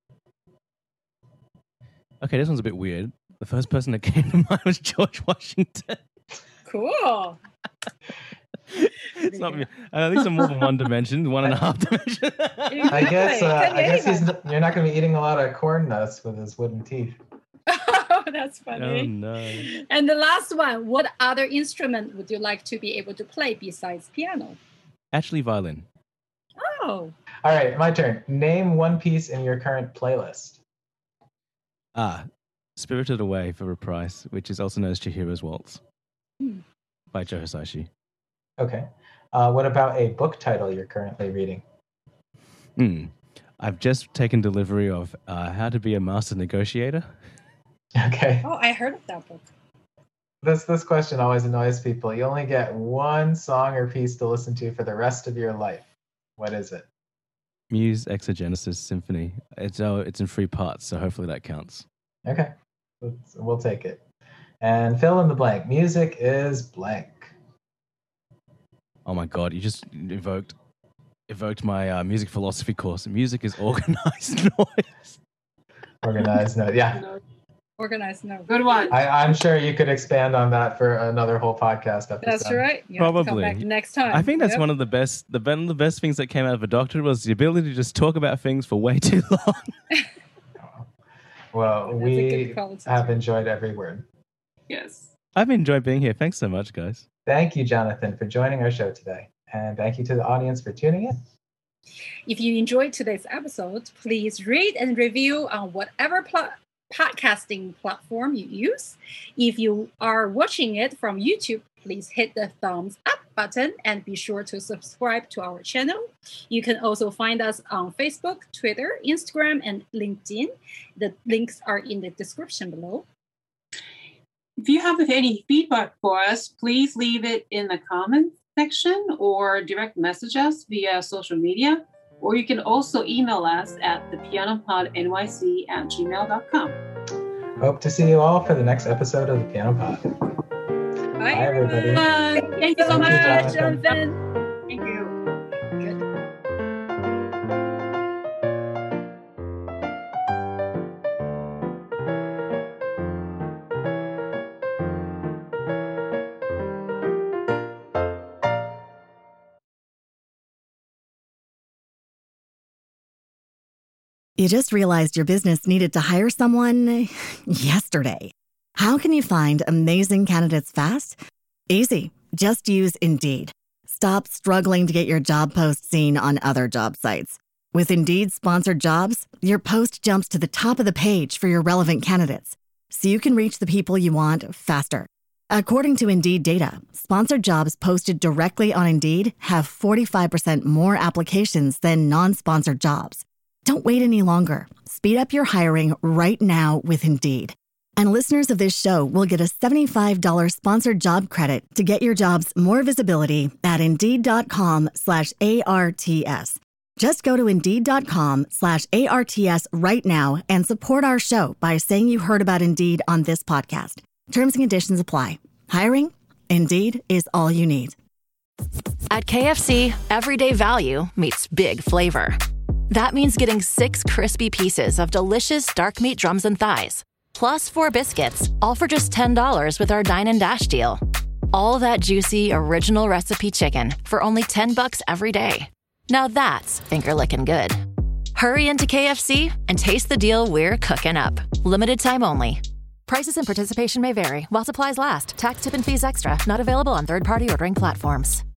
Speaker 8: Okay, this one's a bit weird. The first person that came to mind was George Washington.
Speaker 6: Cool.
Speaker 8: It's not me. These are more than 1 dimension, 1.5 dimension.
Speaker 5: I guess you're not going to be eating a lot of corn nuts with his wooden teeth.
Speaker 6: Oh, that's funny.
Speaker 8: Oh, no.
Speaker 6: And the last one, what other instrument would you like to be able to play besides piano?
Speaker 8: Actually, violin.
Speaker 6: Oh.
Speaker 5: All right, my turn. Name 1 piece in your current playlist.
Speaker 8: Spirited Away for Reprise, which is also known as Chihiro's Waltz by Joe Hisaishi.
Speaker 5: Okay. What about a book title you're currently reading?
Speaker 8: I've just taken delivery of How to Be a Master Negotiator.
Speaker 5: Okay.
Speaker 6: Oh, I heard of that book.
Speaker 5: This question always annoys people. You only get 1 song or piece to listen to for the rest of your life. What is it?
Speaker 8: Muse Exogenesis Symphony. It's in 3 parts, so hopefully that counts.
Speaker 5: Okay. We'll take it. And fill in the blank. Music is blank.
Speaker 8: Oh my God, you just evoked my music philosophy course. Music is organized noise.
Speaker 5: Organized noise, yeah.
Speaker 6: Organized noise.
Speaker 10: Good one.
Speaker 5: I'm sure you could expand on that for another whole podcast episode.
Speaker 6: That's right. You have to come
Speaker 8: Probably.
Speaker 6: back next time.
Speaker 8: I think that's one of the best things that came out of a doctorate was the ability to just talk about things for way too long.
Speaker 5: Well,
Speaker 6: That's a
Speaker 5: we
Speaker 6: good quality
Speaker 5: have
Speaker 6: too.
Speaker 5: enjoyed every word.
Speaker 10: Yes.
Speaker 8: I've enjoyed being here. Thanks so much, guys.
Speaker 5: Thank you, Jonathan, for joining our show today. And thank you to the audience for tuning in.
Speaker 6: If you enjoyed today's episode, please rate and review on whatever podcasting platform you use. If you are watching it from YouTube, please hit the thumbs up button and be sure to subscribe to our channel. You can also find us on Facebook, Twitter, Instagram, and LinkedIn. The links are in the description below.
Speaker 10: If you have any feedback for us, please leave it in the comments section or direct message us via social media. Or you can also email us at thepianopodnyc@gmail.com.
Speaker 5: Hope to see you all for the next episode of the Piano Pod.
Speaker 6: Bye,
Speaker 5: everybody.
Speaker 10: Bye.
Speaker 6: Thank you so
Speaker 5: Thank you,
Speaker 6: much,
Speaker 5: Jonathan.
Speaker 6: Jonathan.
Speaker 10: Thank you.
Speaker 6: Good.
Speaker 4: You just realized your business needed to hire someone yesterday. How can you find amazing candidates fast? Easy. Just use Indeed. Stop struggling to get your job post seen on other job sites. With Indeed sponsored jobs, your post jumps to the top of the page for your relevant candidates, so you can reach the people you want faster. According to Indeed data, sponsored jobs posted directly on Indeed have 45% more applications than non-sponsored jobs. Don't wait any longer. Speed up your hiring right now with Indeed. And listeners of this show will get a $75 sponsored job credit to get your jobs more visibility at Indeed.com/ARTS. Just go to Indeed.com/ARTS right now and support our show by saying you heard about Indeed on this podcast. Terms and conditions apply. Hiring? Indeed is all you need.
Speaker 11: At KFC, everyday value meets big flavor. That means getting 6 crispy pieces of delicious dark meat drums and thighs, plus 4 biscuits, all for just $10 with our Dine and Dash deal. All that juicy, original recipe chicken for only $10 every day. Now that's finger-licking good. Hurry into KFC and taste the deal we're cooking up. Limited time only. Prices and participation may vary while supplies last. Tax, tip, and fees extra. Not available on third-party ordering platforms.